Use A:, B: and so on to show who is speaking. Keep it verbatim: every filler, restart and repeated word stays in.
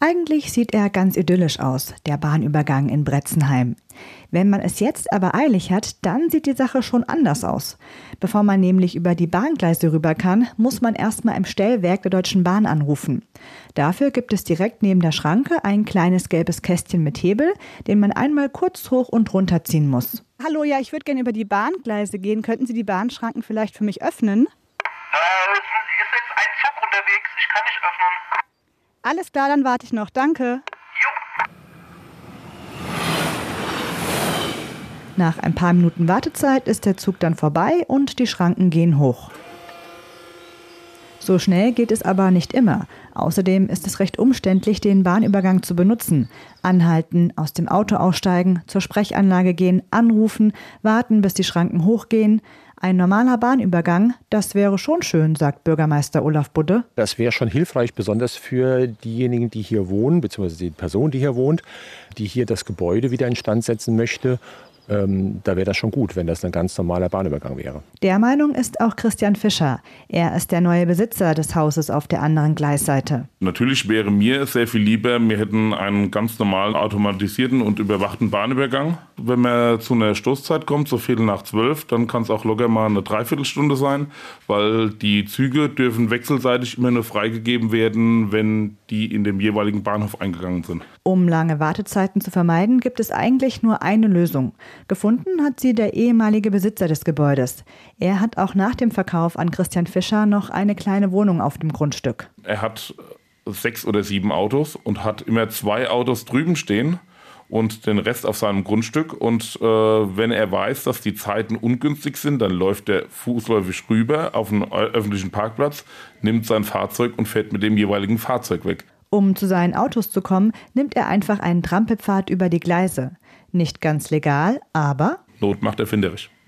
A: Eigentlich sieht er ganz idyllisch aus, der Bahnübergang in Bretzenheim. Wenn man es jetzt aber eilig hat, dann sieht die Sache schon anders aus. Bevor man nämlich über die Bahngleise rüber kann, muss man erstmal im Stellwerk der Deutschen Bahn anrufen. Dafür gibt es direkt neben der Schranke ein kleines gelbes Kästchen mit Hebel, den man einmal kurz hoch und runter ziehen muss. Hallo, ja, ich würde gerne über die Bahngleise gehen. Könnten Sie die Bahnschranken vielleicht für mich öffnen?
B: Äh, ist jetzt ein Zug unterwegs. Ich kann nicht öffnen.
A: Alles klar, dann warte ich noch. Danke.
B: Jo.
A: Nach ein paar Minuten Wartezeit ist der Zug dann vorbei und die Schranken gehen hoch. So schnell geht es aber nicht immer. Außerdem ist es recht umständlich, den Bahnübergang zu benutzen. Anhalten, aus dem Auto aussteigen, zur Sprechanlage gehen, anrufen, warten, bis die Schranken hochgehen. Ein normaler Bahnübergang, das wäre schon schön, sagt Bürgermeister Olaf Budde.
C: Das wäre schon hilfreich, besonders für diejenigen, die hier wohnen, beziehungsweise die Person, die hier wohnt, die hier das Gebäude wieder instand setzen möchte. Ähm, da wäre das schon gut, wenn das ein ganz normaler Bahnübergang wäre.
A: Der Meinung ist auch Christian Fischer. Er ist der neue Besitzer des Hauses auf der anderen Gleisseite.
D: Natürlich wäre mir sehr viel lieber, wir hätten einen ganz normalen automatisierten und überwachten Bahnübergang. Wenn man zu einer Stoßzeit kommt, so Viertel nach zwölf, dann kann es auch locker mal eine Dreiviertelstunde sein, weil die Züge dürfen wechselseitig immer nur freigegeben werden, wenn die in dem jeweiligen Bahnhof eingegangen sind.
A: Um lange Wartezeiten zu vermeiden, gibt es eigentlich nur eine Lösung. Gefunden hat sie der ehemalige Besitzer des Gebäudes. Er hat auch nach dem Verkauf an Christian Fischer noch eine kleine Wohnung auf dem Grundstück.
D: Er hat sechs oder sieben Autos und hat immer zwei Autos drüben stehen und den Rest auf seinem Grundstück. Und äh, wenn er weiß, dass die Zeiten ungünstig sind, dann läuft er fußläufig rüber auf einen öffentlichen Parkplatz, nimmt sein Fahrzeug und fährt mit dem jeweiligen Fahrzeug weg.
A: Um zu seinen Autos zu kommen, nimmt er einfach einen Trampelpfad über die Gleise. Nicht ganz legal, aber
D: Not macht erfinderisch.